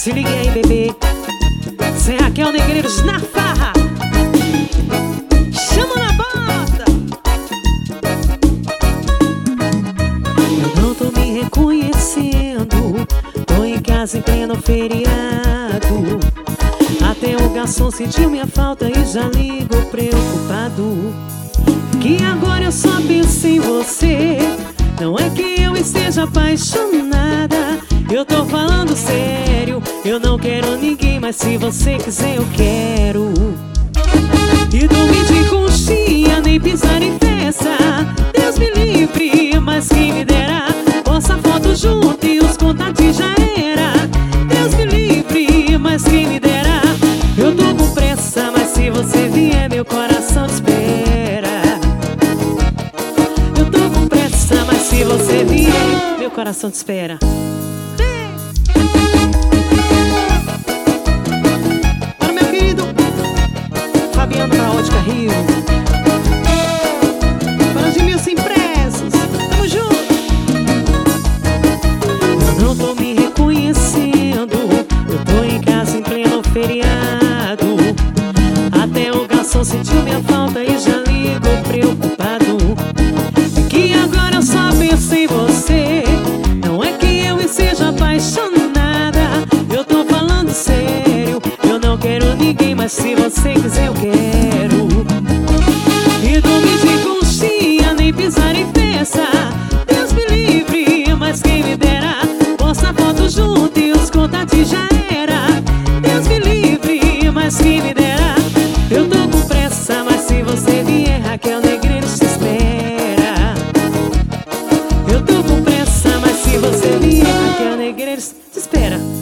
Se liga aí, bebê. Cê é Raquel Negreiros na farra. Chama na bota. Eu não tô me reconhecendo. Tô em casa em pleno feriado. Até o garçom sentiu minha falta e já ligou preocupado. Que agora eu só penso em você. Não é que eu esteja apaixonada, eu tô falando sério. Eu não quero ninguém, mas se você quiser eu quero. E dormir de conchinha, nem pisar em festa, Deus me livre, mas quem me dera. Posta foto junto e os contatos já era. Deus me livre, mas quem me dera. Eu tô com pressa, mas se você vier meu coração te espera. Eu tô com pressa, mas se você vier meu coração te espera. Para meu querido Fabiano da Ótica Rio, para os Gilson Impressos, tamo junto. Eu não tô me reconhecendo, eu tô em casa em pleno feriado. Até o garçom sentiu minha falta e já ligou preocupado. Que agora eu só penso em você. Não é que eu esteja apaixonada, eu tô falando sério. Eu não quero ninguém, mas se você quiser eu quero. E dormir de conchinha, nem pisar em festa, Deus me livre, mas quem me dera. Posta foto junto e os contatos já era. Deus me livre, mas quem me dera. Eu tô com pressa, mas se você vier Raquel Negreiros te espera. Eu tô com pressa, mas se você vier Raquel Negreiros te espera.